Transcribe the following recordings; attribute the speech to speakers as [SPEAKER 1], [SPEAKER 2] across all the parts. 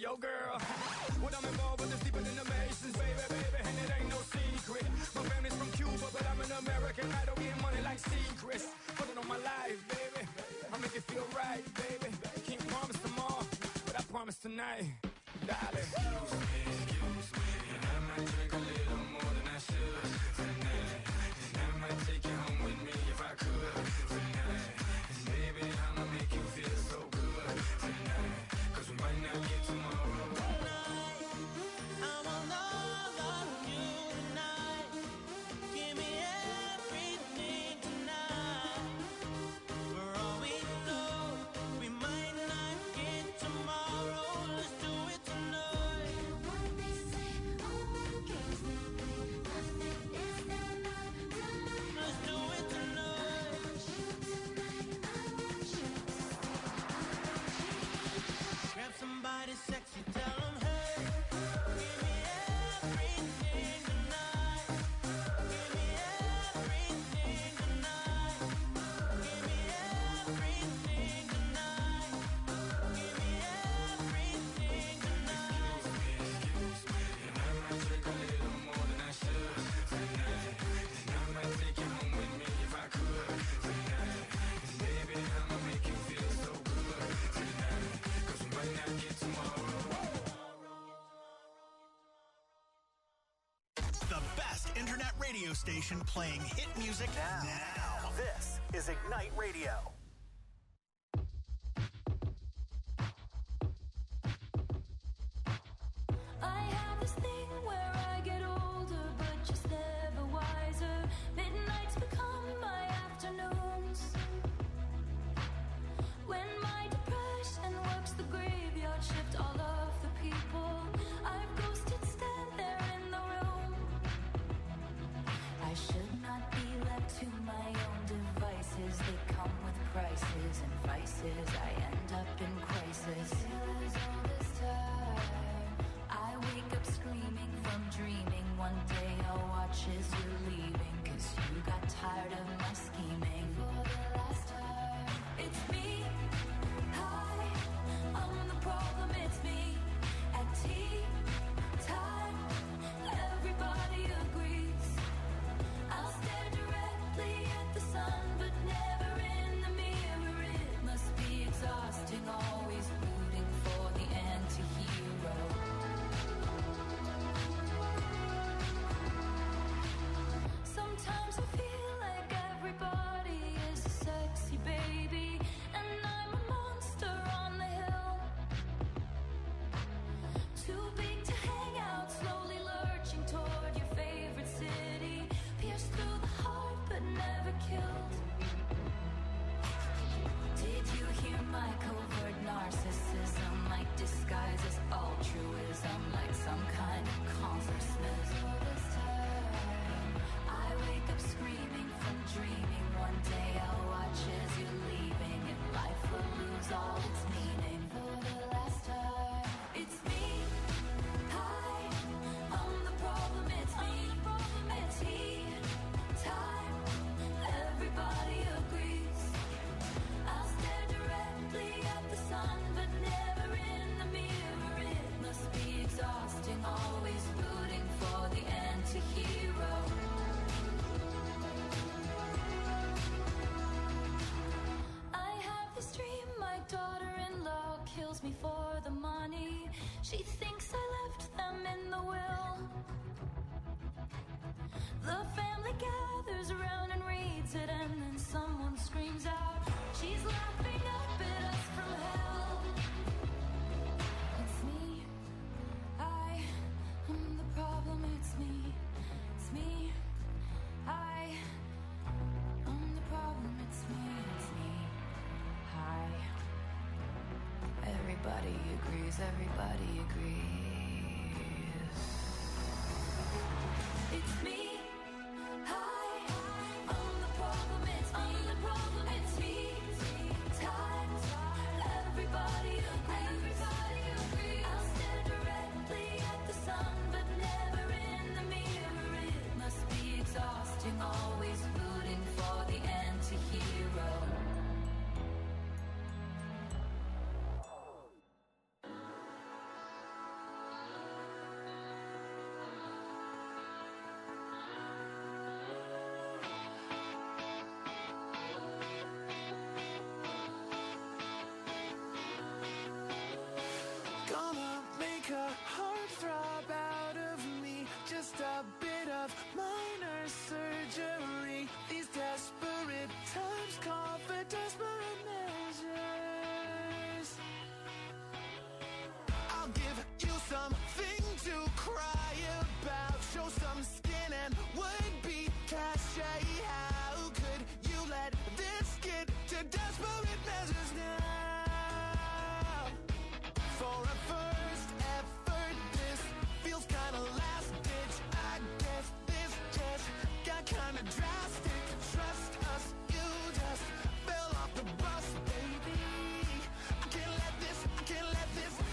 [SPEAKER 1] yo girl. What I'm involved with is deeper than the Masons, baby, and it ain't no secret. My family's from Cuba, but I'm an American. I don't get money like secrets. Put it on my life, baby. I'll make it feel right, baby. Can't promise tomorrow, but I promise tonight, darling. Excuse me, and I might drink a little more than I should tonight. And I might take you home with me if I could tonight. And baby, I'ma make you feel so good tonight. 'Cause we might not get tomorrow.
[SPEAKER 2] Tonight, I want all of you tonight. Give me everything tonight. For all we know, we might not get tomorrow. Let's do it tonight.
[SPEAKER 3] What they say, oh, girls, nothing is enough tonight.
[SPEAKER 2] Let's do it tonight.
[SPEAKER 3] I want you.
[SPEAKER 2] Grab somebody sexy, tell them, hey, give me everything tonight. Give me everything tonight. Give me everything tonight. Give me everything tonight.
[SPEAKER 1] Excuse me, and I might drink a little more than I should tonight. And I might take you home with me if I could tonight. And baby, I'ma make you feel so good tonight. 'Cause we might not get tomorrow.
[SPEAKER 4] The best internet radio station playing hit music now.
[SPEAKER 5] This is Ignite Radio.
[SPEAKER 3] I have this thing where I get older, but just never wiser. Midnights become my afternoons. When my depression works the graveyard shift, all of the people I've ghosted stand there in the room. I should not be left to my own devices. They come with prices and vices. I end up in crisis. Feels all this time. I wake up screaming from dreaming. One day I'll watch as you're leaving. 'Cause you got tired of my scheming. For the last time, it's me. Hi, I'm the problem, it's me. At tea time, everybody agrees. I'll stare directly at the sun, but never in the mirror. It must be exhausting, always rooting for the anti-hero. Sometimes I feel like everybody is a sexy baby, and I'm a monster on the hill. Too big to hang out, slowly lurching toward your favorite city. Pierced through the heart, but never killed. Did you hear my covert narcissism? Like disguise as altruism, like some kind of consciousness. All this time, I wake up screaming from dreaming. One day I'll watch as you're leaving, and life will lose all its meaning. For the last time, it's me. Hi, I'm the problem, it's me. At tea time, everybody agrees. I'll stare directly at the sun, but never in the mirror. It must be exhausting, always rooting for the anti-hero. I have this dream, my daughter-in-law kills me for the money. She thinks I left them in the will. The family gathers around and reads it, and then someone screams out, she's laughing up at us from hell. It's me. I am the problem, it's me. It's me. I am the problem, it's me. It's me. Hi. Everybody agrees, everybody agrees. It's me. Hi, I'm the problem, it's me. I'm the problem, it's me. Time, everybody agrees. I'll stare directly at the sun, but never in the mirror. It must be exhausting, always rooting for the anti-hero.
[SPEAKER 6] desperate measures now. For a first effort, this feels kinda last ditch. I guess this just got kinda drastic. Trust us, you just fell off the bus, baby. I can't let this go. I can't let this go.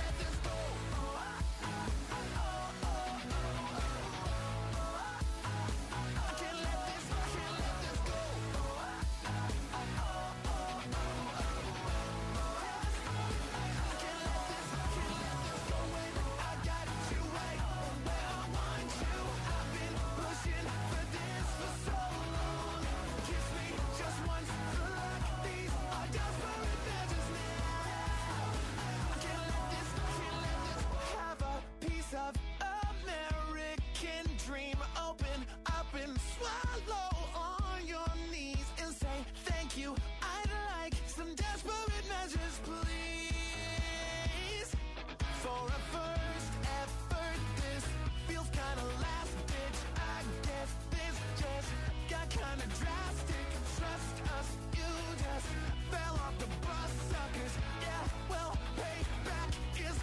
[SPEAKER 6] Of American dream, open up and swallow on your knees and say thank you. I'd like some desperate measures, please. For a first effort, this feels kinda last ditch. I guess this just got kinda drastic. Trust us, you just fell off the bus, suckers. Yeah, well, payback is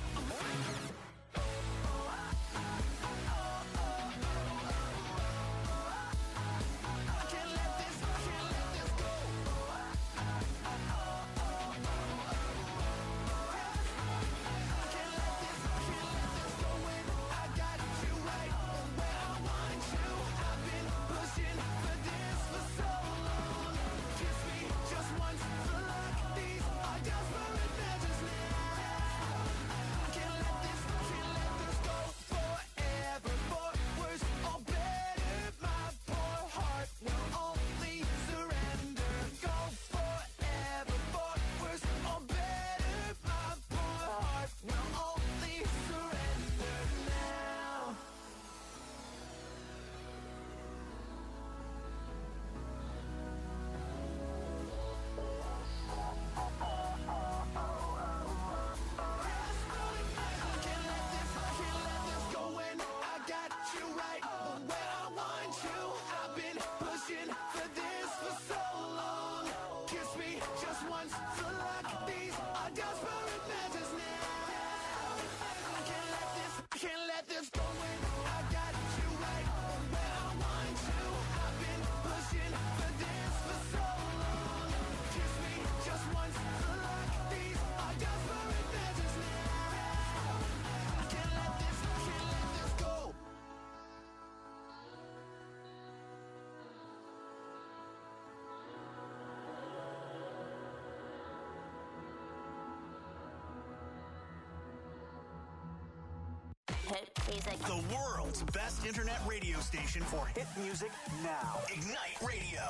[SPEAKER 5] Hit music. The world's best internet radio station for hit music now. Ignite Radio.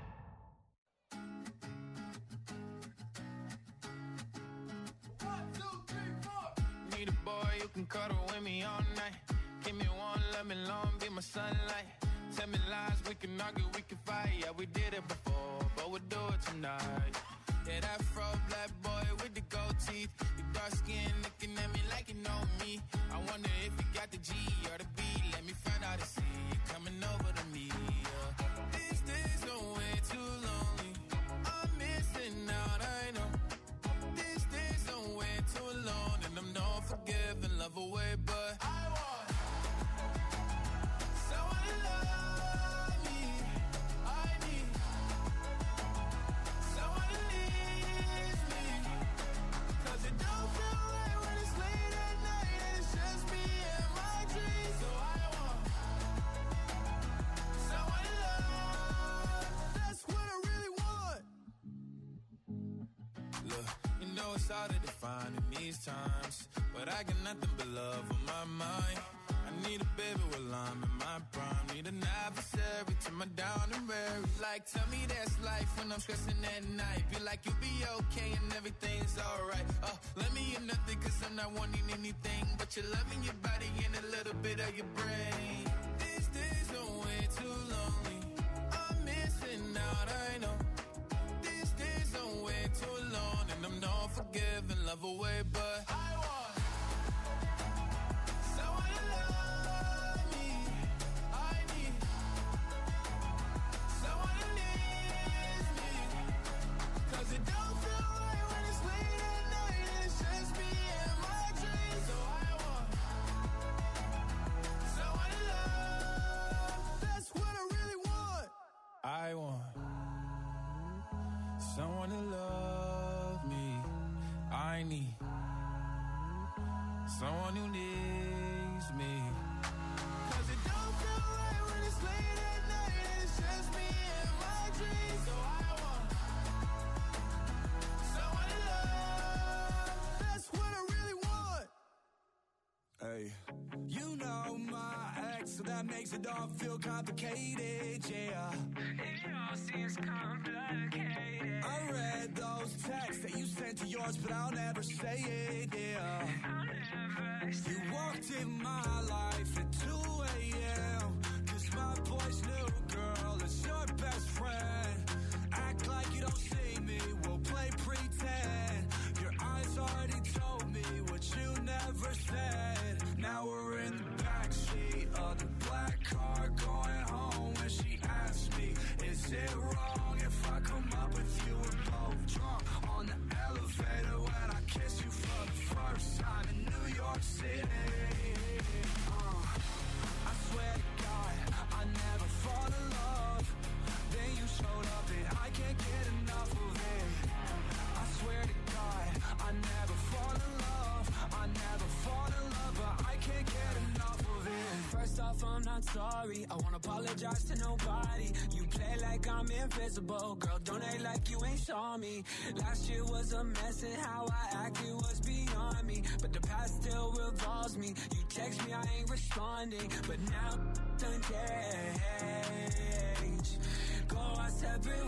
[SPEAKER 7] Need a boy you can cuddle with me all night. Give me one, let me long, be my sunlight. Tell me lies, we can argue, we can fight. Yeah, we did it before, but we'll do it tonight. Yeah, that fro black boy with the gold teeth. Your dark skin looking at me like you know me. I wonder if you got the G or the B. Let me find out and see you coming over to me. Yeah. These days are way too lonely. I'm missing out, I know. These days are way too alone, and I'm not forgiving, love away, but I want someone to love me. I need someone to leave me. 'Cause it don't feel right when it's late at night and it's just me and my dreams. So I want someone to love. That's what I really want. Look, you know it's hard to define in these times, but I got nothing but love on my mind. I need a baby while I'm in my prime. Need an adversary to my down and weary. Like, tell me that's life when I'm stressing at night. Be like, you'll be okay and everything's alright. Let me in nothing 'cause I'm not wanting anything but your love and your body and a little bit of your brain. These days are way too lonely. I'm missing out, I know. These days are way too alone, and I'm not forgiving, love away, but I want someone to love me. I need someone to need me. me. Someone who needs me. 'Cause it don't feel right when it's late at night and it's just me and my dreams. So I want someone to love. That's what I really want.
[SPEAKER 1] Hey, you know my ex, so that makes it all feel complicated, yeah.
[SPEAKER 2] It all seems complicated.
[SPEAKER 1] I read those texts that you sent to yours, but I'll never say it, yeah.
[SPEAKER 2] I'll never say
[SPEAKER 1] You walked in my life at 2 a.m. 'Cause my boy's new girl is your best friend. Act like you don't see me, we'll play pretend. Your eyes already told me what you never said. Now we're in the backseat of the black car going home when she asked me, is it wrong if I come up with you? We're both drunk on the elevator when I kiss you for the first time in New York City. I swear to God, I never fall in love. Then you showed up and I can't get enough of it. I swear to God, I never fall in love. I never fall in love, but I can't get enough of it.
[SPEAKER 2] First off, I'm not sorry. I won't apologize to nobody. You play like I'm invisible. Girl, don't act like you ain't saw me. Last year was a mess and how I acted was beyond me. But the past still revolves me. You text me, I ain't responding. But now done change. Go our separate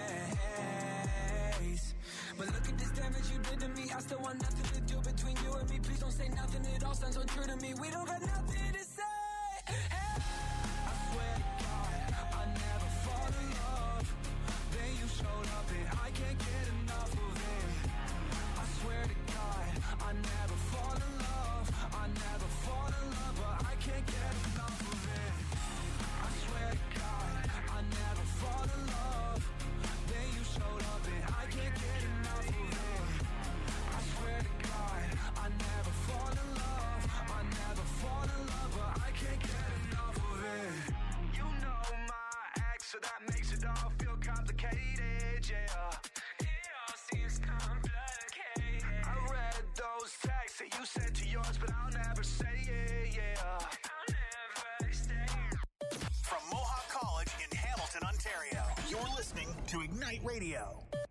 [SPEAKER 2] ways. But look at this damage you did to me. I still want nothing to do between you and me. Please don't say nothing. It all sounds untrue to me. We don't got nothing to say. Hey.
[SPEAKER 1] I swear to God, I never fall in love. Then you showed up and I can't get enough of it. I swear to God, I never fall in love. I never fall in love, but I can't get enough of it. I swear to God, I never fall in love. Then you showed up and I can't get enough of it. I swear to God, I never fall in love. I never fall in love, but I can't get enough of it. You know my ex, so that makes it all feel complicated, yeah.
[SPEAKER 2] It all seems complicated.
[SPEAKER 1] I read those texts that you sent to yours, but I'll never say it, yeah.
[SPEAKER 2] I'll never say
[SPEAKER 5] From Mohawk College in Hamilton, Ontario, you're listening to Ignite Radio.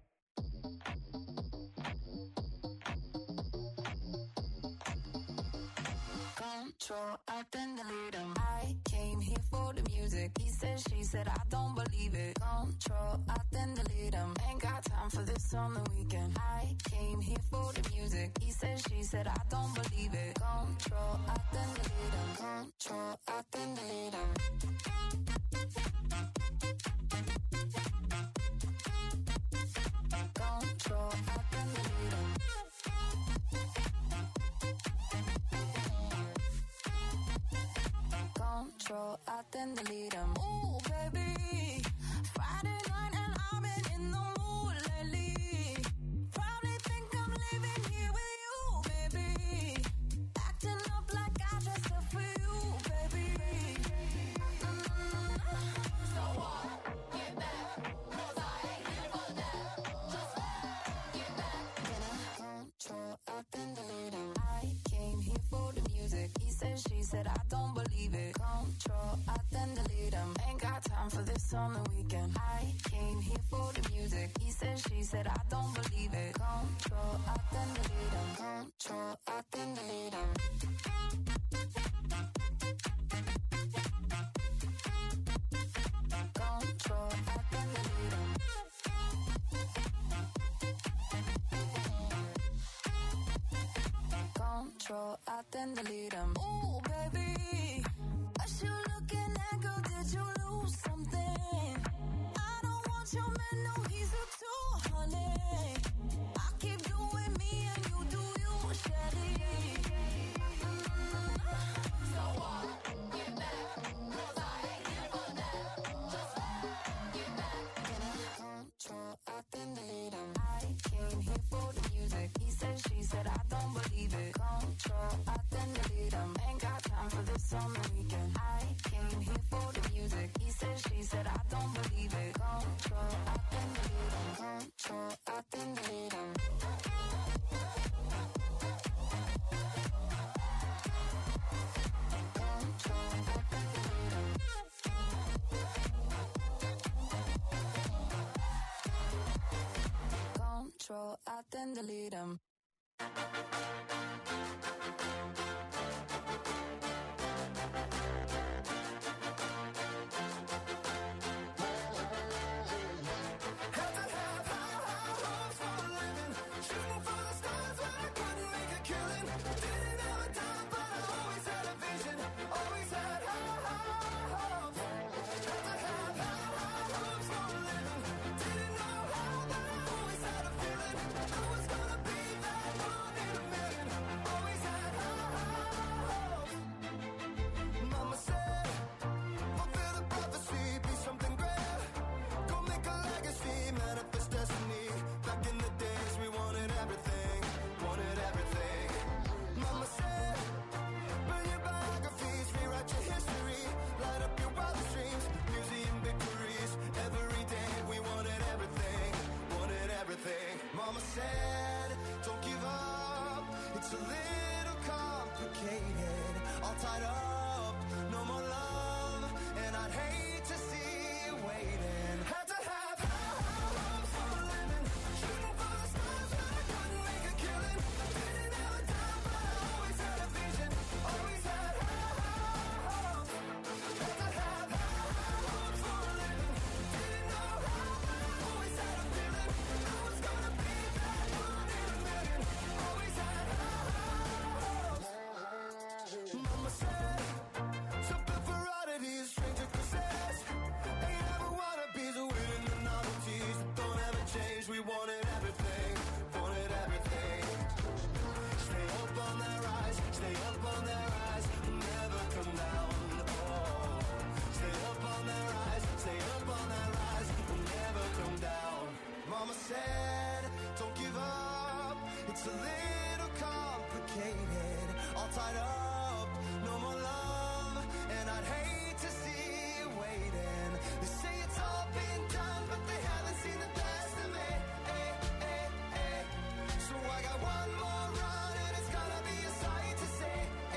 [SPEAKER 3] Control, I then delete him. I came here for the music. He said, she said, I don't believe it. Control, I then delete him. Ain't got time for this on the weekend. I came here for the music. He said, she said, I don't believe it. Control, I then delete him. Control, I then delete him. Control, I then delete him. Control, I then delete him. Ooh, baby, Friday night and I've been in the mood lately. Probably think I'm living here with you, baby. Acting up like I dressed up for you, baby. So what? Get back, 'cause I ain't here for that. Just get back. Control, I then delete him. I came here for the music. He said, she said, I don't believe it. Control, I then delete him. Ain't got time for this on the weekend. I came here for the music. He said, she said, I don't believe it. Control, I then delete him. Control, I then delete him. Control, I then delete him. Control, I then delete him. Ooh, baby, what you looking at, girl? Did you lose something? I don't want your man, no, he's a tool, honey. I keep doing me and you do you, Shelly. So what? Get back, 'cause I ain't here for that. Just get back. Control, I then delete him. I came here for the music. He said, she said, I don't believe it. Control, I then delete him. Ain't got time for this on the weekend. I came here for the music. He said, she said, I don't believe it. Control, I then delete him. Control, I then delete him.
[SPEAKER 8] then delete them.
[SPEAKER 6] Mama said, don't give up, it's a little complicated, all tied up, no more love, and I'd hate to see you waiting. Had to have high hopes for a living, shooting for the stars when I couldn't make a killing, didn't have a dime but I always had a vision, always had high hopes. Had to have high hopes for a living, didn't know how but I always had a feeling I was gonna be that one in a million, always had high hopes. Mama said, something for oddities, stranger kisses, ain't ever wannabes, waiting the novelties that don't ever change. We wanted everything, wanted everything. Stay up on that rise, stay up on that rise, never come down. Oh, stay up on that rise, stay up on that rise, never come down. Mama said, don't give up, it's a little complicated, all tied up, no more love, and I'd hate to see you waiting. They say it's all been done, but they haven't seen the best of me. So I got one more run, and it's gonna be a sight to see.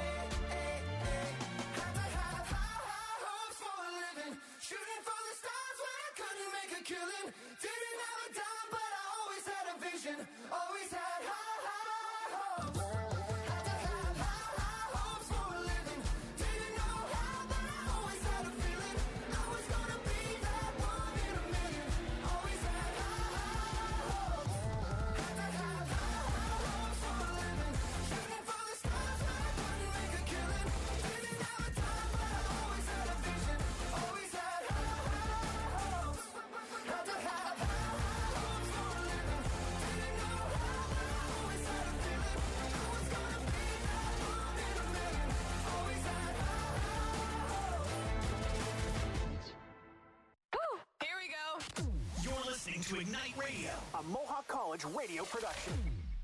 [SPEAKER 6] Had to have high hopes for a living, shooting for the stars when I couldn't make a killing. Didn't have a dime, but I always had a vision, always had high hopes. Had to have high hopes for a living, didn't know how, but I always had a feeling I was gonna be that one in a million, always had high hopes. Had to have high hopes for a living, shooting for the stars when I couldn't make a killing. Didn't have a dime, but I always had a vision, always had high hopes. Had to have high hopes for a living, didn't know how, but I always had a feeling I was gonna be that one in a million, always had high hopes.
[SPEAKER 8] Here we go.
[SPEAKER 4] You're listening to Ignite Radio, a Mohawk College radio production.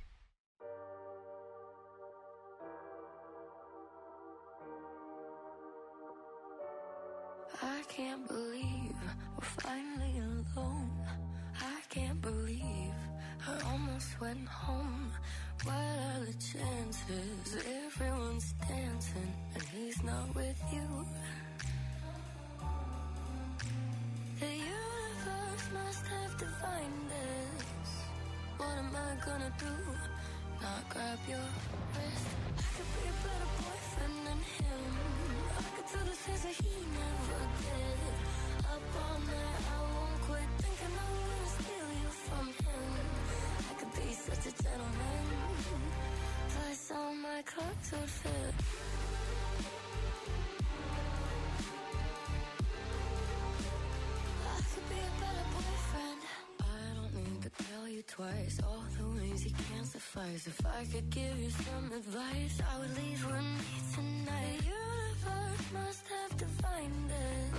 [SPEAKER 3] I can't believe we're finally alone. I can't believe I almost went home. What are the chances? Everyone's dancing and he's not with you. The universe must have divined this. What am I gonna do? Not grab your wrist. I could be a better boyfriend than him. I could do the things that he never did. Up all night, I won't quit thinking I'm gonna steal you from him. I could be such a gentleman. Plus all my clothes would fit. I could be a better boyfriend. I don't need to tell you twice all the ways you can't suffice. If I could give you some advice, I would leave with me tonight. The universe must have divined it.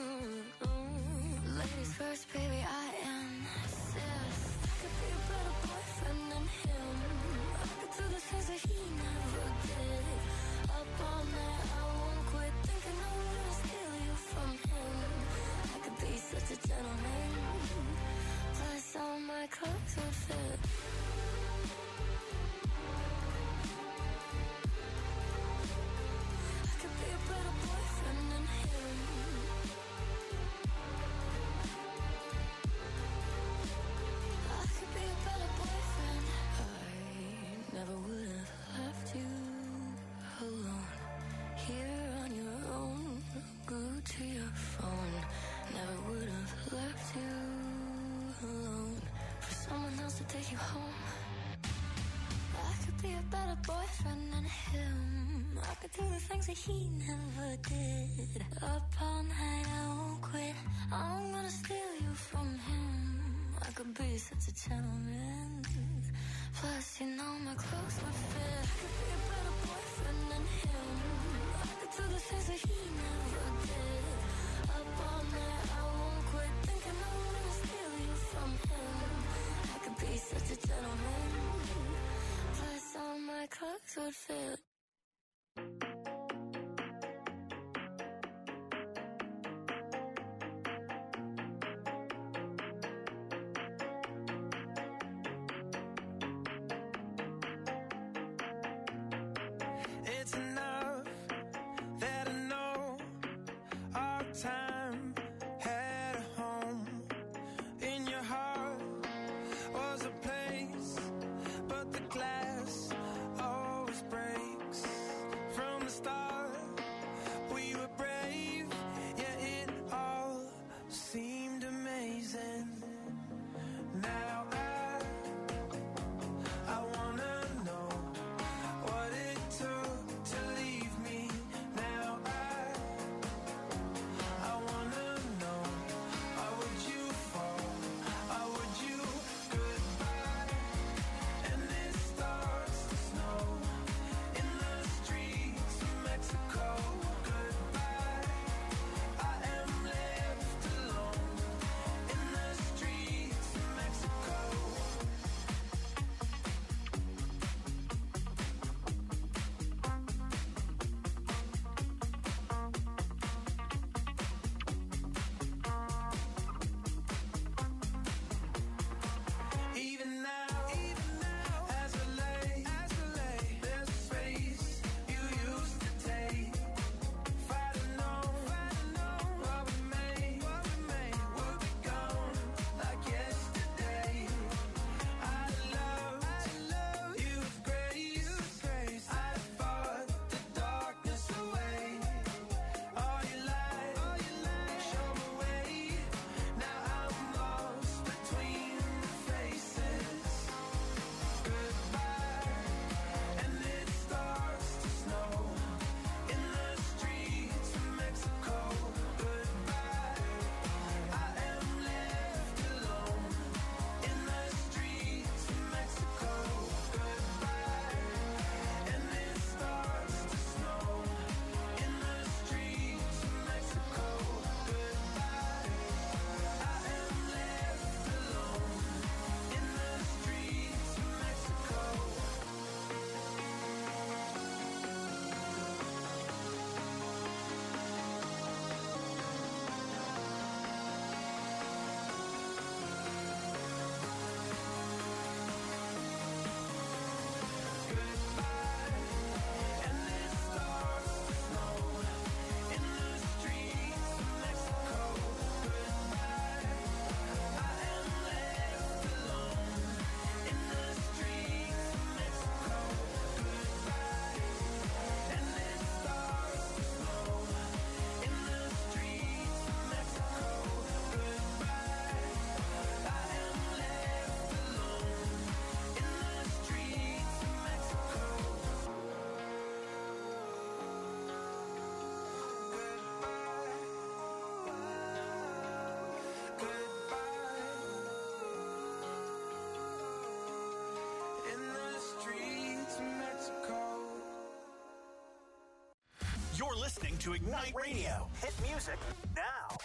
[SPEAKER 3] Ladies first, baby, I insist. I could be a better boyfriend than him. I could do the things that he never did. Up all night, I won't quit thinking I'm gonna steal you from him. I could be such a gentleman. Plus all my clothes would fit. boyfriend and him. I could do the things that he never did. Up all night, I won't quit. I'm gonna steal you from him. I could be such a gentleman. Plus, you know my clothes would fit. I could be a better boyfriend than him. I could do the things that he never did. Up all night, I won't quit. Thinking I'm gonna steal you from him. I could be such a gentleman. Plus, all my clothes would fit.
[SPEAKER 6] It's enough that I know our time had a home. In your heart was a place, but the glass always breaks. From the start, we were brave, yeah, it all seemed amazing. Now I wanna know what it took to leave me. Now I wanna know, how would you fall? How would you goodbye? And it starts to snow in the streets of Mexico. Goodbye, I am left alone in the streets of Mexico. Even now, as I lay, there's a space you used to take. If I'd have known what we made would be gone like yesterday. I loved you with grace. I fought the darkness away. All your light show me way. Now I'm lost between the faces. Goodbye, and it starts to snow in the streets of Mexico. Goodbye, I am left alone in the streets of Mexico. Goodbye, and it starts to snow in the streets of Mexico. Goodbye, I am left alone in the streets of Mexico. Goodbye, and it starts to snow in the streets of Mexico. Goodbye, I am left alone in the streets of Mexico. Goodbye, and it starts to snow in the streets of Mexico. Goodbye, I am left alone in the streets of Mexico. Goodbye, in the streets of Mexico.
[SPEAKER 5] You're listening to Ignite Radio. Hit music now.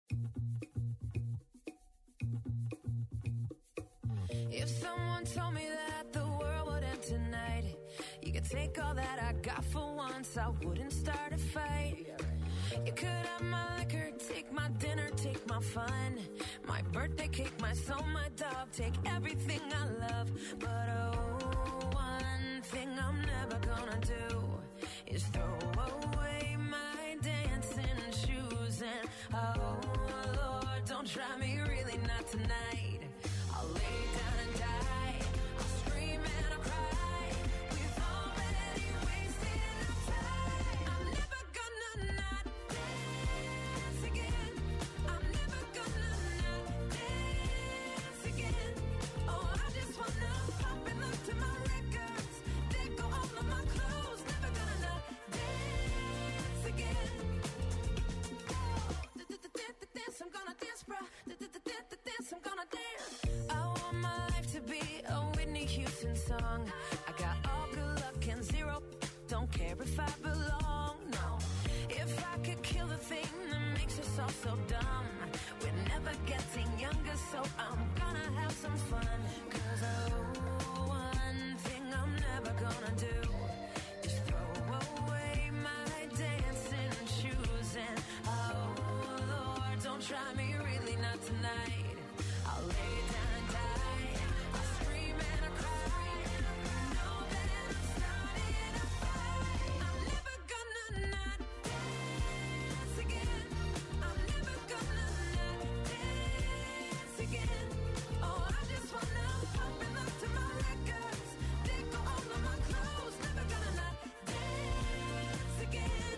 [SPEAKER 8] If someone told me that the world would end tonight, you could take all that I got for once, I wouldn't start a fight. You could have my liquor, take my dinner, take my fun, my birthday cake, my soul, my dog, take everything I love. But oh, one thing I'm never gonna do is throw away my dancing shoes. And oh Lord, don't try me, really not tonight. I'll lay down and die, I'll scream and I'll cry. We've already wasted our time. I'm never gonna not dance again. I'm never gonna not dance again. Oh, I just wanna pop and look to my records. They go all song. I got all good luck and zero. Don't care if I belong, no. If I could kill the thing that makes us all so dumb, we're never getting younger, so I'm gonna have some fun. 'Cause one thing I'm never gonna do is throw away my dancing shoes. And oh Lord, don't try me, really not tonight. I'll lay down and die. I'll scream and I'll cry. Know that I'm starting a fight. I'm never gonna not dance again. I'm never gonna not dance again. Oh, I just wanna pump and look to my records. Dig for all of my clothes. Never gonna not dance again.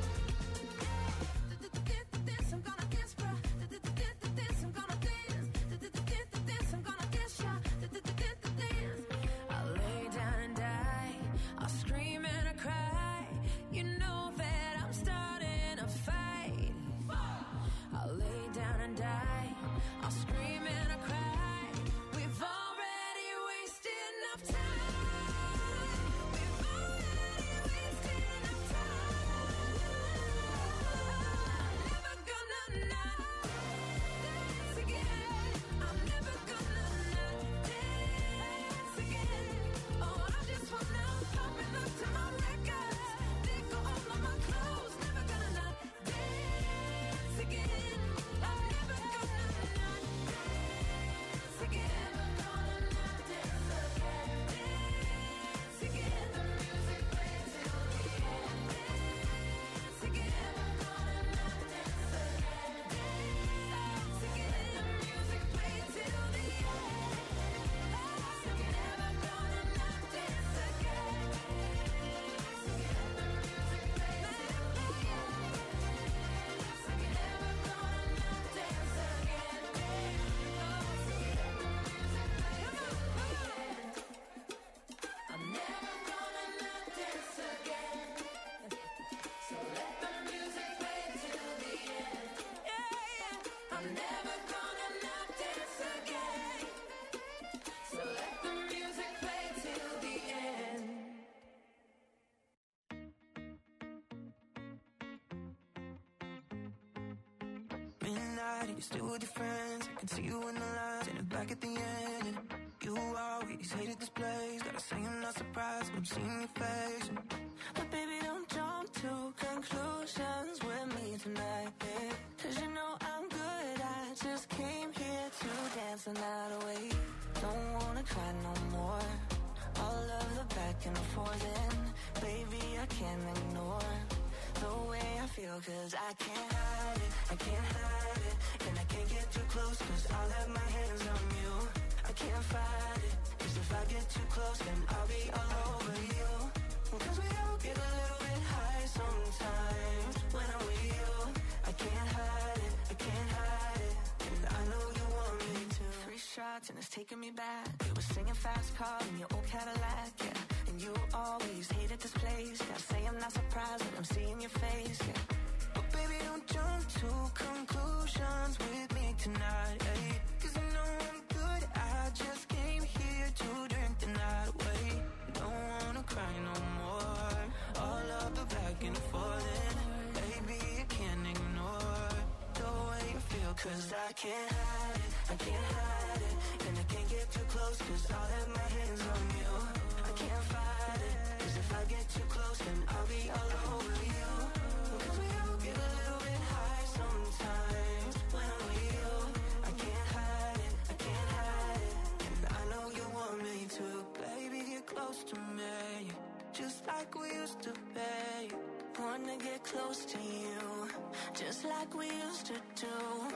[SPEAKER 8] Dance, I'm gonna dance, bro. Dance, I'm gonna dance. Dance, I'm gonna dance, y'all. Dance. I'll lay down and die. I'll scream and I cry. You know that I'm starting a fight. I'll lay down and die. I'll scream and I cry. We've already wasted enough time. We've already wasted enough time. I'm never gonna not dance again. I'm never gonna not dance again. Oh, I just wanna pump and look to my records. Dig for all of my clothes. Never gonna not dance again. I'm never gonna not dance again. Never gonna not dance again. Dance again. The music plays till the end. Dance again. Never gonna not dance again. Dance again. The music plays till the end. Dance again. Never gonna not dance again. Dance again. The music plays till the end. Dance again. Never gonna not dance again. I'm never gonna not dance again. So let the music play till the end. Yeah. I'm never gonna not dance again. So let the music play till the end.
[SPEAKER 6] Midnight, you're still with your friends. I can see you in the lines and it back at the end. And you always hated this place. Gotta say I'm not surprised when I'm seeing your face. But baby, don't jump to conclusions with me tonight, babe. 'Cause you know I'm good. I just came here to dance the night away. Don't wanna cry no more. All of the back and forth, and baby, I can't ignore the way I feel, 'cause I can't hide it, I can't hide it. And I can't get too close, 'cause I'll have my hands on you. I can't fight it, 'cause if I get too close, then I'll be all over you. 'Cause we all get a little bit high sometimes when I'm with you. I can't hide it, I can't hide it. And I know you want me to. 3 shots and it's taking me back. We were singing fast car in your old Cadillac, yeah. And you always hated this place. Gotta say I'm not surprised when I'm seeing your face, yeah. But baby, don't jump to conclusions with me tonight, eh? 'Cause I know I'm good. I just came here to drink the night away. Don't wanna cry no more. All of the back and forth, and baby, I can't ignore the way you feel. 'Cause I can't hide it, I can't hide it. And I can't get too close, 'cause I'll have my hands on you. I can't fight it, 'cause if I get too close, then I'll be all over you. 'Cause we all get a little bit high sometimes when I'm with you. I can't hide it, I can't hide it. And I know you want me to. Baby, get close to me, just like we used to be. Wanna get close to you, just like we used to do.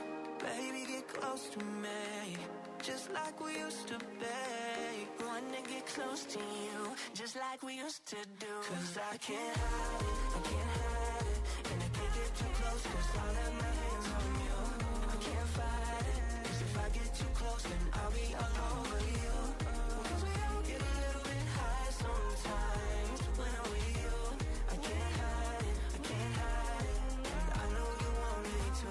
[SPEAKER 6] Baby, get close to me, just like we used to be. Wanna get close to you, just like we used to do. 'Cause I can't hide it, I can't hide it. And I can't get too close, 'cause I'll have my hands on you. I can't fight it, 'cause if I get too close, then I'll be all over you. 'Cause we all get a little bit high sometimes when I'm with you. I can't hide it, I can't hide it. And I know you want me to.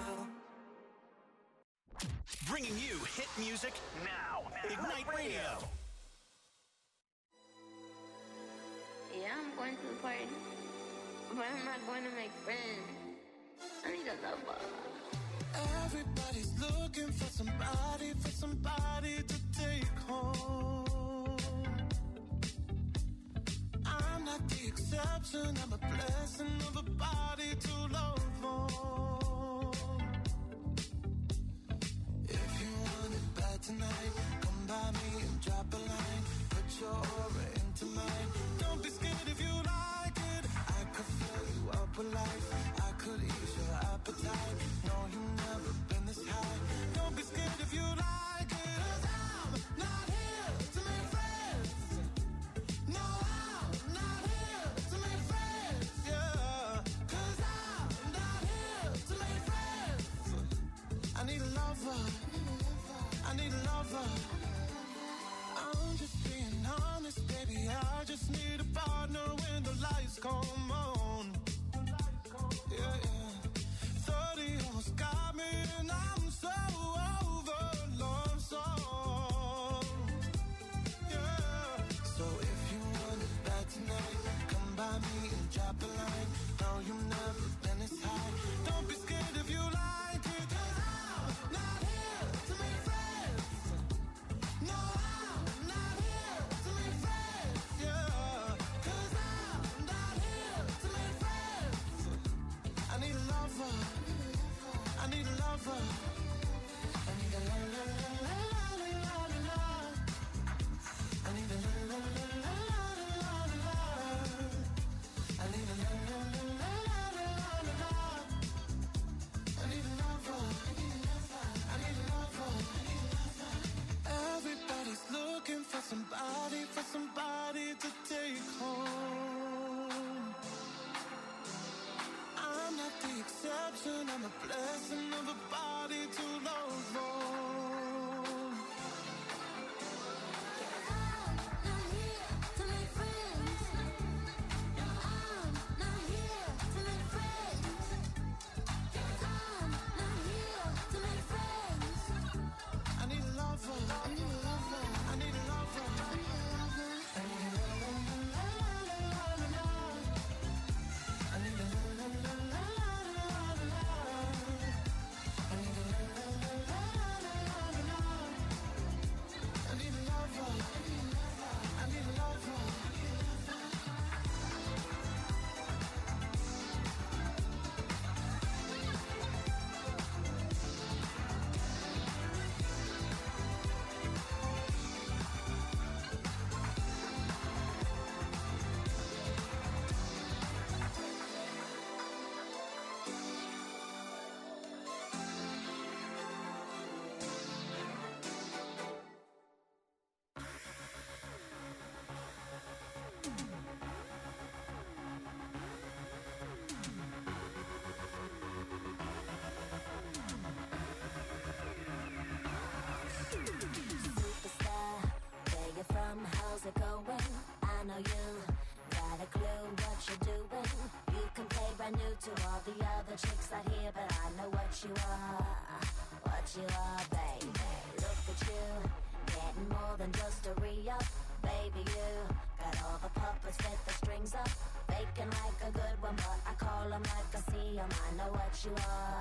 [SPEAKER 5] Bringing you hit music now. Ignite Radio.
[SPEAKER 9] going to the party, but I'm not going to make friends. I need a lover.
[SPEAKER 6] Everybody's looking for somebody to take home. I'm not the exception, I'm a blessing of a body to love on. If you want it bad tonight, come by me and drop a line. Put your aura into mine. Don't be scared if you like it. I could fill you up with life. I could ease your appetite. No, you've never been this high. Don't be scared if you like it. 'Cause I'm not here to make friends. No, I'm not here to make friends. Yeah, 'cause I'm not here to make friends. I need a lover. I need a lover. I'm just being honest, baby. I just need a partner when the lights come on. Yeah, yeah. 30 almost got me, and I'm so over love song. Yeah. So if you want it bad tonight, come by me and drop a line. No, you've never been this high. Don't be scared if you like it. 'Cause I'm not here to make friends. No, I'm not here to make friends. Yeah. 'Cause I'm not here to make friends. I need a lover. I need a lover. I need a la la la la la la la. I need a la la la la la la la. I need a la la la la la la la. I need a lover. I need a lover. Everybody's looking for somebody to take home. I'm not the exception, I'm a blessing of a body to love on.
[SPEAKER 3] I'm not here to make friends. No, I'm not here to make friends. I'm not here to make friends.
[SPEAKER 6] I need a lover. I need a lover. I need a lover. I need a lover. I need a la la la la la la. I need a la la la la la la la. I need a la la la la la la la. I need a lover. I need a lover.
[SPEAKER 3] Superstar, where you from? How's it going? I know you got a clue what you're doing. You can play brand new to all the other chicks out here, but I know what you are, baby. Look at you, getting more than just a re-up. Baby, you got all the puppets with the strings up. Faking like a good one, but I call them like I see them. I know what you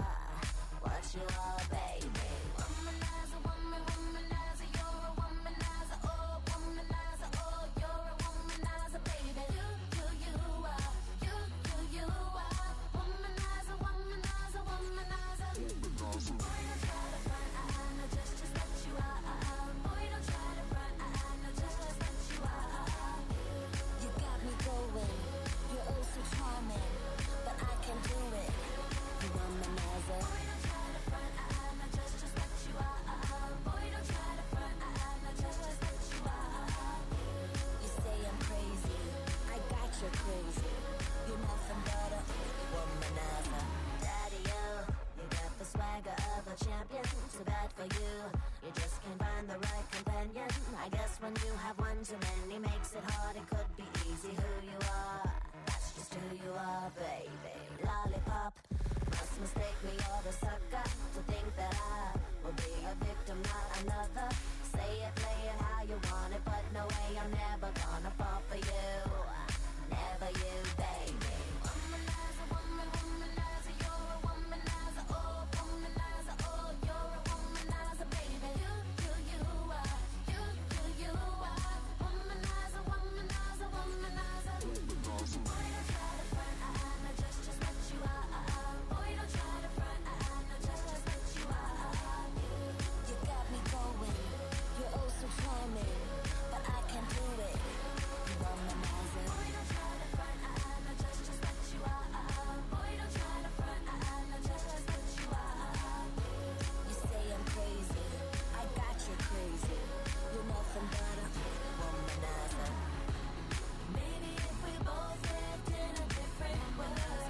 [SPEAKER 3] are, baby. Womanizer, womanizer, you're a womanizer, oh, womanizer, oh, you're a womanizer, baby. You are, you are, womanizer, womanizer, womanizer. Boy, don't try to front, I know just what you are. Boy, don't try to front, I know just what you are. You got me going, you're oh so charming, but I can do it. You womanizer. Boy, don't try to front, I know just what you are. Boy, don't try to front, I know just what you are. You say I'm crazy, I got you crazy. You're nothing but a womanizer. Daddy, you got the swagger of a champion. Too bad for you, you just can't find the right companion. I guess when you have one too many makes it hard. It could be easy who you are. That's just who you are, baby. Lollipop, must mistake me or the sucker to think that I will be a victim, not another. Say it, play it how you want it, but no way I'm never gonna fall for you. Never for you, baby. Womanizer, womanizer, you're a womanizer. Oh, womanizer, oh, you're a womanizer, baby. You are. You are. Womanizer, womanizer, womanizer. Boy, don't try to front, not just what you are. Boy, don't try to front, not just what you are. You got me going. You're oh so charming, but I can't do it. You womanizer. Boy, don't try to front, not just what you are. Boy, don't try to front, not just what you are. You say I'm crazy, I got you crazy. You're nothing but a womanizer. Maybe if we both lived in a different world,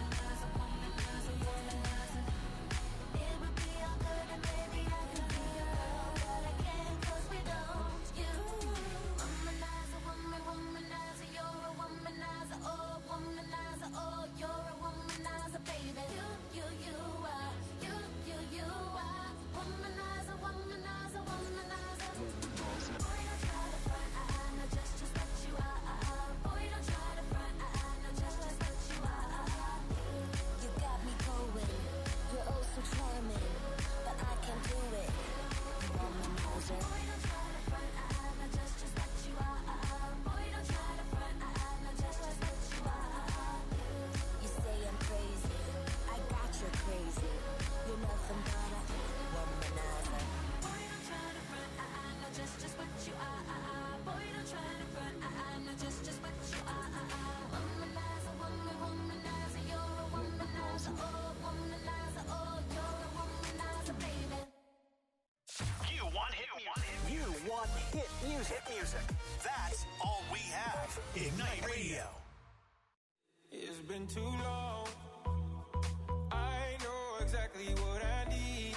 [SPEAKER 3] it would be all good and maybe I could be your girl, but I can't 'cause we don't. You womanizer, womanizer, you're a womanizer. Oh, womanizer, oh, you're a womanizer, baby. You are. You are. Womanizer, womanizer, womanizer. Boy, don't try to front, not just what you are. Boy, don't try to front, not just what you are. You got me going. You're oh so charming, but I can't do it. You womanizer. Boy, don't try to front, not just what you are. Boy, don't try to front, not just what you are. You say I'm crazy, I got you crazy. You're nothing but a womanizer. Boy, don't try to front, not just what you are. Boy, don't try to front, not just what you are. Womanizer, womanizer, you're a womanizer. Oh, womanizer, oh, you're a womanizer, baby.
[SPEAKER 5] You want hit music. You want hit music. Hit music. That's all we have. Ignite Radio.
[SPEAKER 7] It's been too long. I know exactly what I need.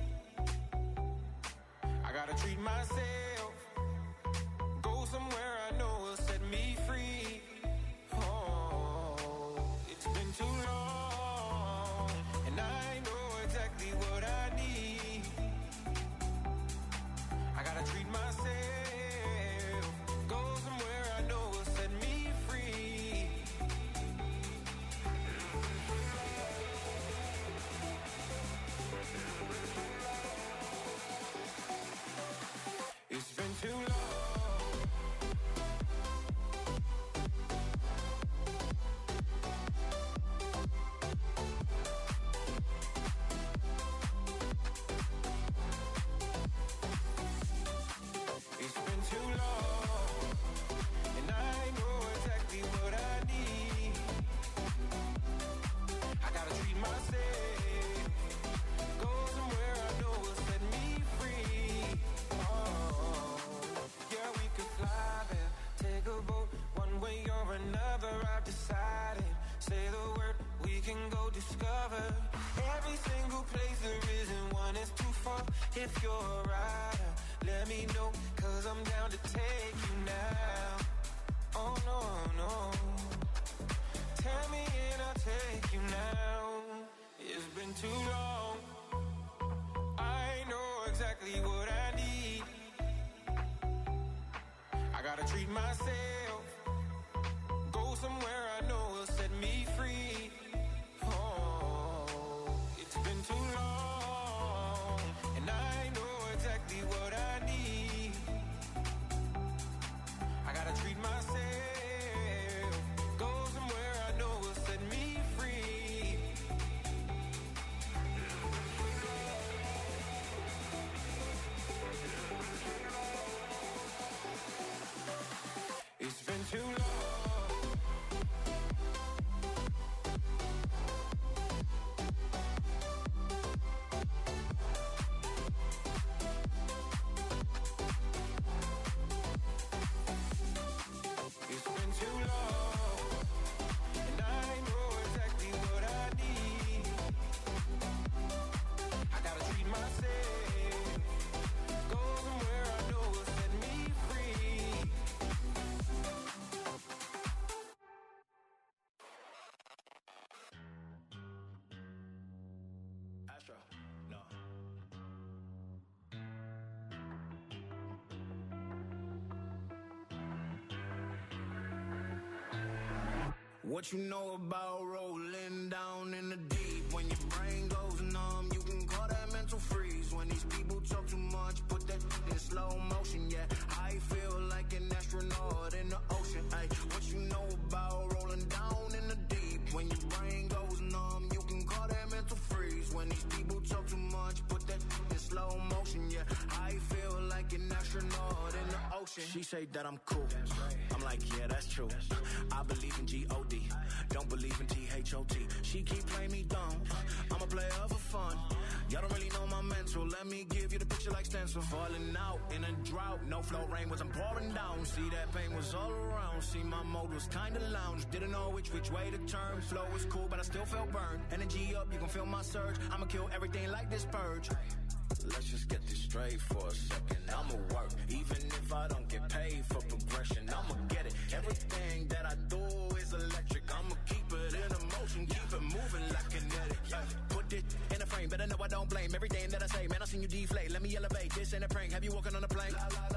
[SPEAKER 7] I gotta treat myself. Go somewhere I know will set me free. Oh, it's been too long. And I know exactly what I need. I gotta treat myself. Go somewhere I know will set me free. It's been too long. It's been too long, and I know exactly what I need. I gotta treat myself. Go somewhere I know will set me free. Oh, yeah, we could fly there, take a boat, one way or another. I've decided. Say the word, we can go discover every single place there isn't one that's too far. If you're a rider, let me know, 'cause I'm down to take you now. Oh no, no. Tell me and I'll take you now. It's been too long. I know exactly what I need. I gotta treat myself. Go somewhere I know will set me free. Oh, it's been too long, and I know exactly what I need. I gotta treat myself. Go somewhere I know will set me free. It's been too long.
[SPEAKER 1] What you know about rolling down in the deep? When your brain goes numb, you can call that mental freeze. When these people talk too much, put that in slow motion, yeah. I feel like an astronaut in the ocean, ay. What you know about rolling down in the deep? When your brain goes numb, you can call that mental freeze. When these people talk too much, put that in slow motion, yeah. I feel like an astronaut in the ocean. She say that I'm cool. I'm like, yeah, that's true. I believe in G-O-D. Don't believe in T-H-O-T. She keep playing me dumb. I'm a player for fun. Y'all don't really know my mental. Let me give you the picture like stencil. Falling out in a drought. No flow rain was I'm pouring down. See that pain was all around. See my mode was kinda lounge. Didn't know which way to turn. Flow was cool, but I still felt burned. Energy up, you can feel my surge. I'ma kill everything like this purge. Let's just get this straight for a second. I'ma work, even if I don't get paid for progression. I'ma get it. Everything that I do is electric. I'ma keep it in motion, keep it moving like kinetic. Put it in a frame, better know I don't blame everything that I say. Man, I seen you deflate. Let me elevate. This ain't a prank. Have you walking on a plane?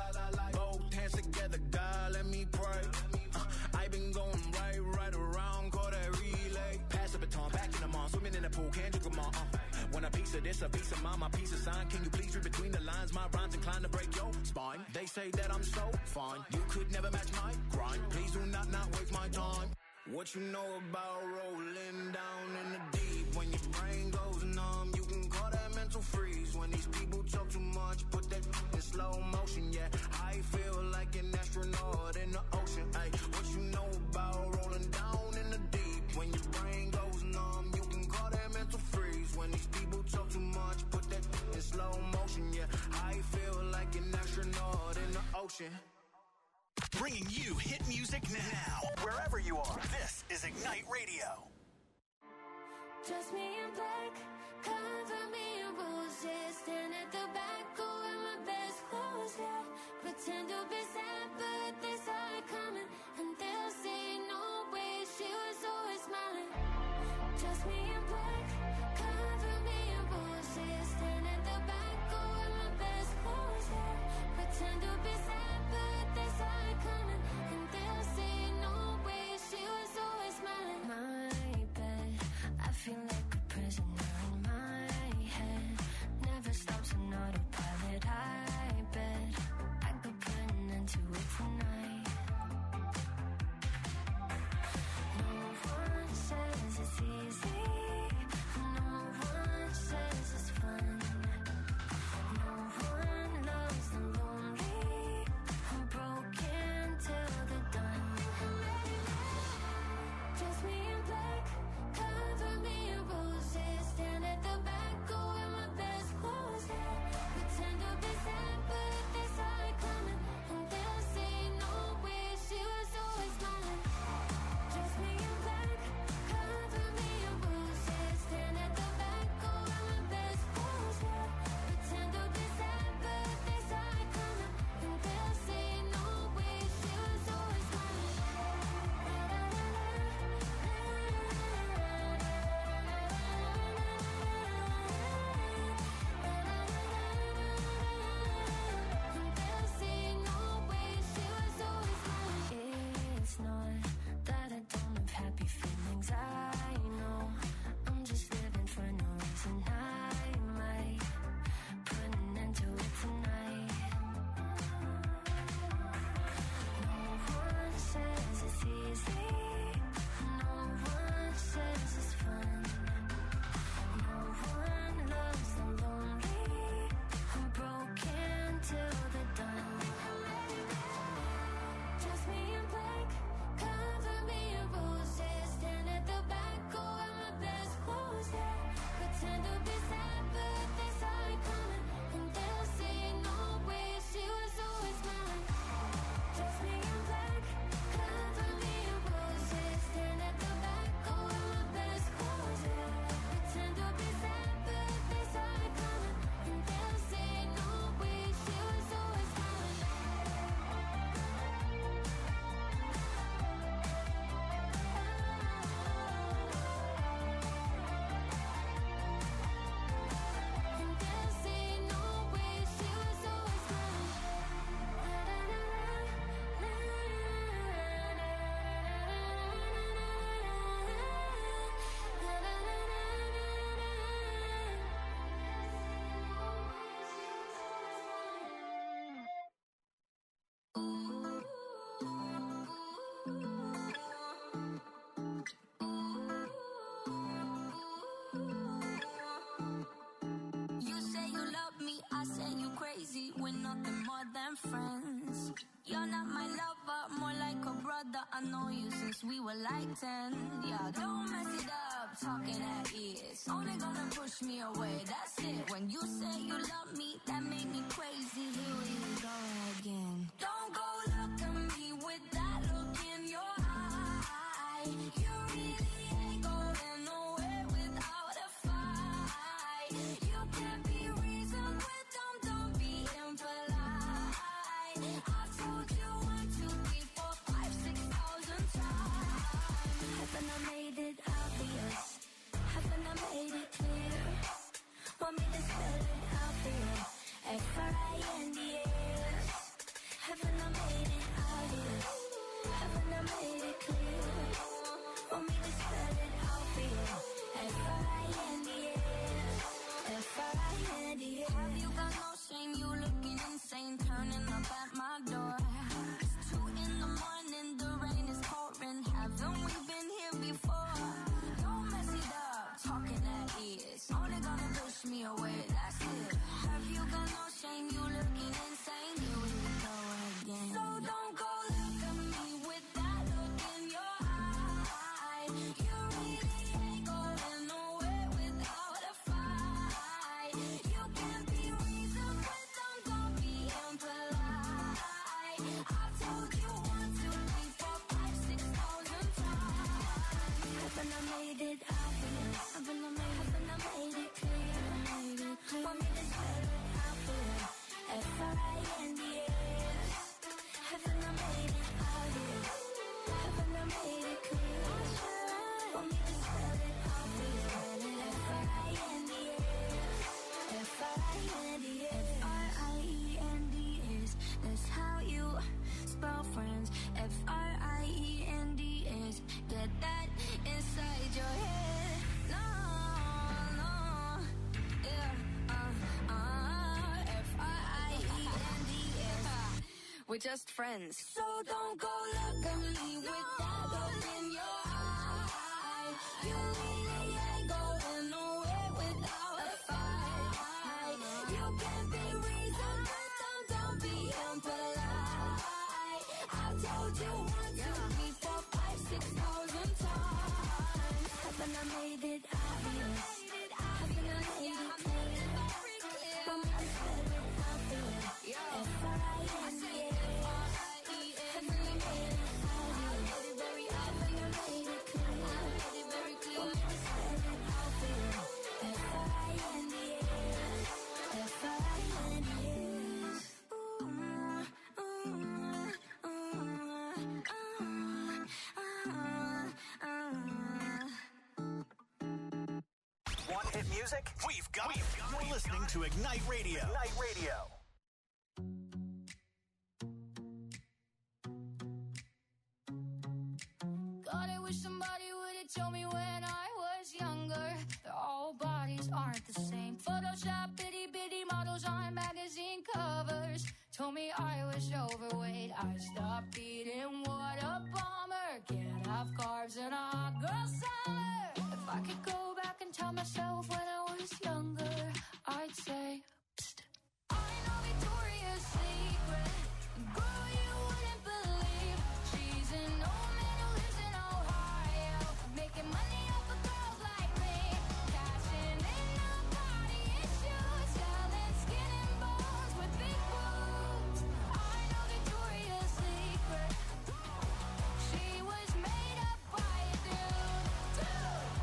[SPEAKER 1] Both hands together, God, let me pray. I been going right around, call that relay. Pass the baton, back in the mall, swimming in the pool, can't drink them all. Want a piece of this, a piece of mine, my piece of sign. Can you please read between the lines? My rhymes inclined to break your spine. They say that I'm so fine, you could never match my grind. Please do not waste my time. What you know about rolling down in the deep? When your brain goes numb, you can call that mental freeze. When these people talk too much, put that in slow motion, yeah. I feel like an astronaut in the ocean, ay. What you know about rolling down in the deep? When your brain goes numb, you can call that mental freeze. When these people talk too much, put that in slow motion, yeah. I feel like an astronaut in the ocean.
[SPEAKER 5] Bringing you hit music now, wherever you are. This is Ignite Radio.
[SPEAKER 3] Dress me in black, cover me in roses. Stand at the back, go in my best clothes, yeah. Pretend to be sad, but they saw it coming. And they'll say, no way, she was always smiling. Dress me in black, cover me in roses. Stand at the back, go in my best clothes, yeah. Pretend to be sad, but they saw it coming. And they'll say, no way, she was always smiling. My bed, I feel like a prisoner in my head. Never stops on autopilot. I bet I could put an end to it tonight. No one says it's easy. No one says it's fun. No one loves the lonely. nothing more than friends. You're not my lover, more like a brother. I know you since we were like 10. Yeah, don't mess it up, talking at ears. Only gonna push me away, that's it. When you say you love me, that made me crazy. Here we go again. Don't go look at me with that look in your eye. You really ain't going nowhere without a fight. You can't be reasoned with them, don't be impolite. I've told you 1, 2, 3, 4, 5, 6,000 times. Haven't I made it obvious? Haven't I made it clear? Want me to spell it out for you? F-R-I-N-D-S. Haven't I made it obvious? Haven't I made it clear? Want me to spell it out for you? F-R-I-N-D-S. F-R-I-N-D-S. Have you got no shame? You looking insane, turning up at my door. It's 2 in the morning, the rain is pouring. Haven't we been here before? Don't mess it up, talking at ears. Only gonna push me away, that's it. Have you got no shame? You looking insane. Here we go again. So don't go look at me with that look in your eye. You really ain't going nowhere without a fight. You can't be reasoned with them, don't be impolite. I've told you 1, 2, 3, 4, 5, 6,000 times. Haven't I made it obvious? Haven't I made it clear? Want me to spell it out for you? F-R-I-N-D-S. Haven't I made it obvious? Haven't I made it clear? Want me to spell it out for you? F-R-I-N-D-S. F-R-I-N-D-S. F-R-I-E-N-D-S. That's how you spell friends. F-R-I-E-N-D-S. Get that inside your head. No, no, yeah, F-R-I-E-N-D-S. We're just friends. So don't go look at me with that look in your eye. You really ain't going nowhere without a fight. You can't be reasoned with them, don't be impolite. I've told you 1, 2, 3, 4, 5, 6,000 times. Haven't I made it obvious? Haven't I made it clear? Want me to spell it out for you? F-R-I-N-D-S. Haven't I made it obvious? Haven't I made it clear? Want me to spell it out for you? F-R-I-N-D-S. F-R-I-N-D-S.
[SPEAKER 5] 1 hit music? We've got it. You're listening to Ignite Radio. Ignite Radio.
[SPEAKER 3] God, I wish somebody would have told me when I was younger that all bodies aren't the same. Photoshop itty bitty models on magazine covers told me I was overweight. I stopped eating, what a bummer. Can't have carbs in a hot girl summer. If I could go back and tell myself when I was younger, I'd say, psst, I know Victoria's Secret. Girl, you wouldn't believe she's an old man who lives in Ohio, making money off of girls like me, cashing in on body issues, selling skin and bones with big boobs. I know Victoria's Secret. She was made up by a dude.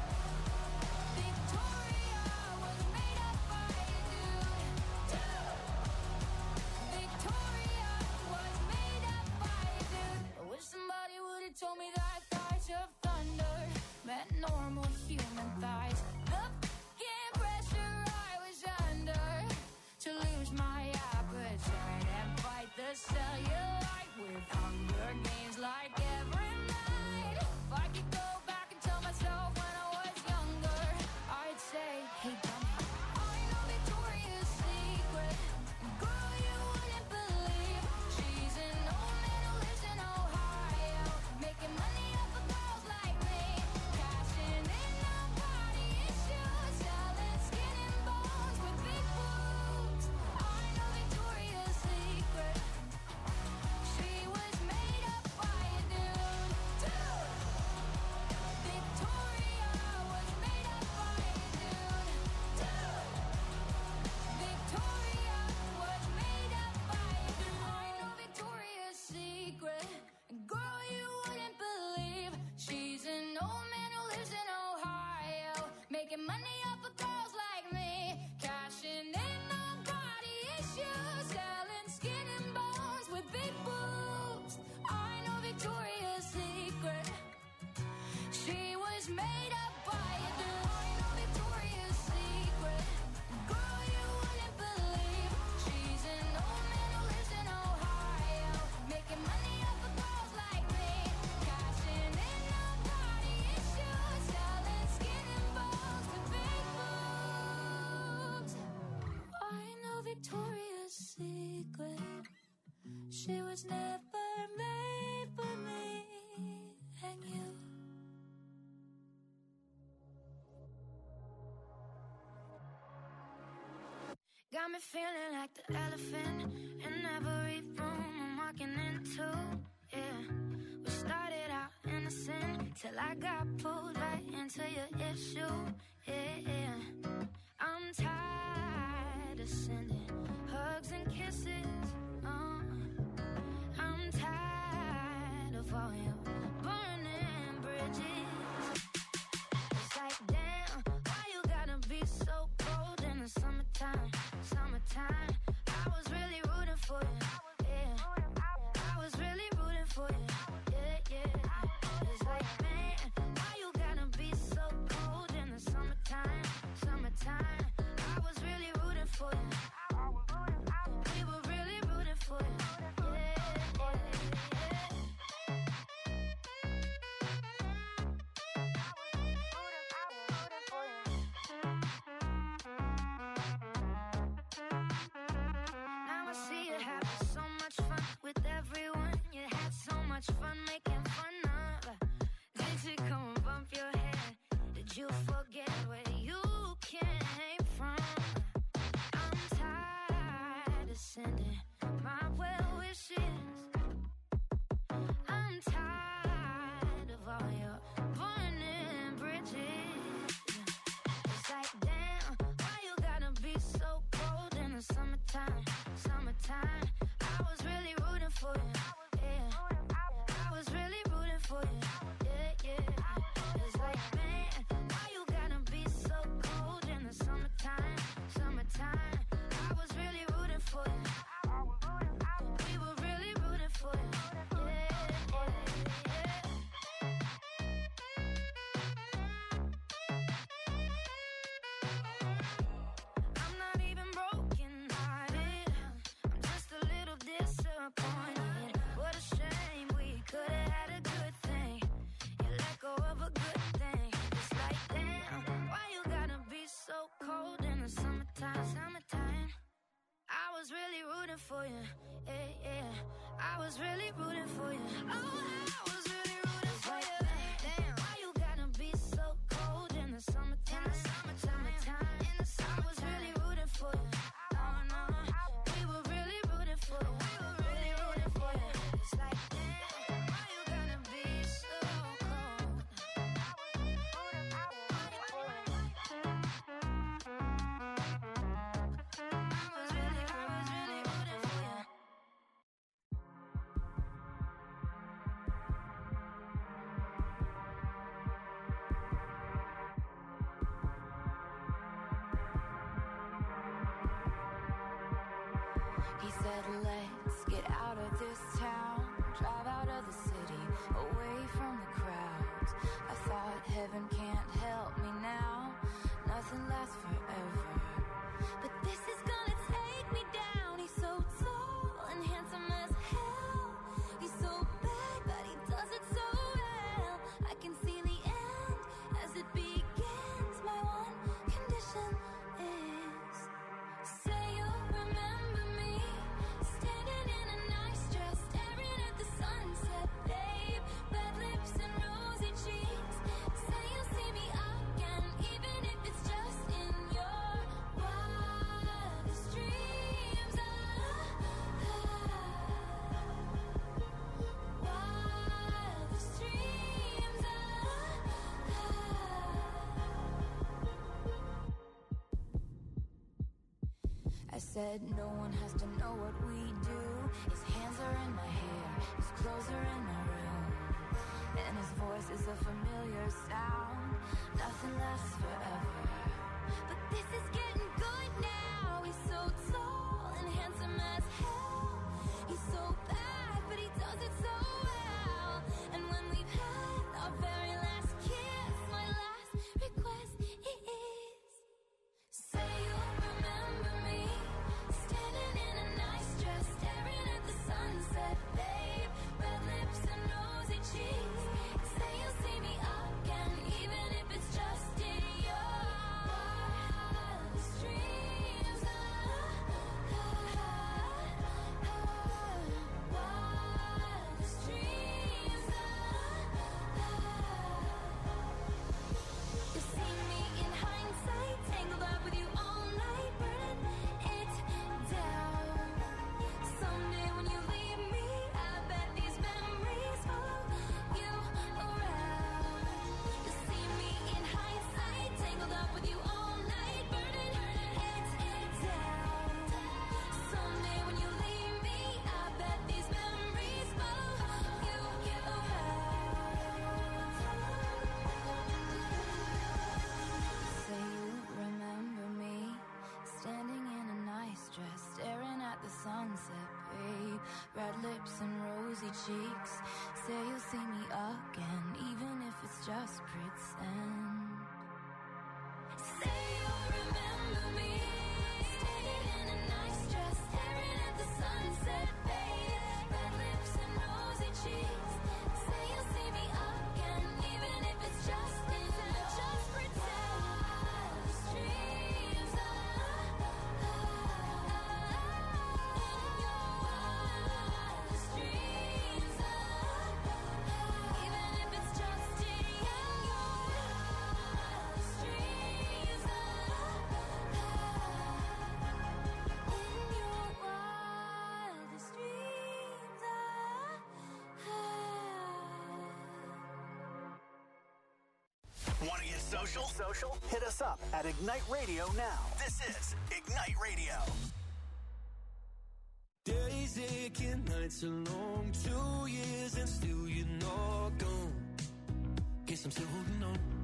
[SPEAKER 3] making money off of girls like me, cashing in on body issues, selling skin and bones with big boobs. I know Victoria's Secret. She was made up by a dude. I know Victoria's Secret. Girl, you wouldn't believe. She's an old man who lives in Ohio, making money off of girls like me, cashing in on body issues, selling skin and bones with big boobs. I know Victoria's Secret. She was never made for me and you. Got me feeling like the elephant in every room I'm walking into. Yeah, we started out innocent till I got pulled right into your issue. Yeah, I'm tired of sending hugs and kisses. I'm tired of all your burning bridges. It's like, damn, why you gotta be so cold in the summertime? Summertime, I was really rooting for you. Yeah, I was really rooting for you. Yeah, yeah. It's like, man, why you gotta be so cold in the summertime? Summertime, I was really rooting for you. We were really rooting for you. Now I see you having so much fun with everyone. You had so much fun making fun of. Did you come and bump your head? Did you forget where you came from? I'm tired of sending my well wishes. I'm tired of all your burning bridges. It's like, damn, why you gotta be so cold in the summertime? Summertime, I was really rooting for you. Yeah, I was really rooting for you. Yeah, yeah. It's like, man, why you gotta be so cold in the summertime? Summertime, I was really rooting for you. We were really rooting for you. Yeah, yeah, yeah. I'm not even broken hearted. I'm just a little disappointed. What a shame, we could have had a good thing. You let go of a good thing. It's like, damn, why you gotta be so cold in the summertime? Summertime, I was really rooting for you. Yeah, yeah, I was really rooting for you. Oh, I was really rooting for you. Damn, why you gotta be so cold in the summertime? Summertime, in the summer, I was really rooting for you. Oh no, we were really rooting for you. We were really rooting for you. It's like, damn, why you gonna be so cold? I was really rooting for you. He said, let's get out of this town, drive out of the city, away from the crowds. I thought heaven can't help me now, nothing lasts forever. But this is gonna take me down. He's so tall and handsome as hell. He's so bad, but he does it so well. I can see the end as it begins. My one condition is, say you'll remember me, standing in a nice dress, staring at the sunset, babe. Red lips and rosy cheeks. Say you'll see me again, even if it's just in your wildest dreams. Wildest dreams. I said no one has to know what we do. His hands are in my hair, his clothes are in my room, and his voice is a familiar sound. nothing lasts forever. But this is getting good now. He's so tall and handsome as hell. He's so bad, but he does it so well. And when we've had our very last kiss, my last request is, say you'll remember me, standing in a nice dress, staring at the sunset, babe. Red lips and rosy cheeks. Say you'll see me again, even if it's just in your wildest dreams. Wildest dreams. You see me in hindsight, tangled up with you all night, burning it down. Someday when you leave me, I bet these memories follow you around. You see me in hindsight, tangled up with you all night, burning it down. Someday when you leave me, I bet these memories follow you around. Say you remember me, standing in a nice dress, staring at the sunset, babe. Red lips and rosy cheeks. Say you'll see me again, even if it's just pretend. Say you'll remember me, standing in a nice dress, staring at the sunset, babe. Red lips and rosy cheeks. Say you'll see me again, even if it's just pretend. Wildest dreams. In your wildest dreams. Even if it's just in your wildest dreams. In your wildest dreams.
[SPEAKER 5] Want to get social? Hit us up at Ignite Radio now. This is Ignite Radio.
[SPEAKER 6] Days aching, nights are long, 2 years and still you're not gone. Guess I'm still holding on.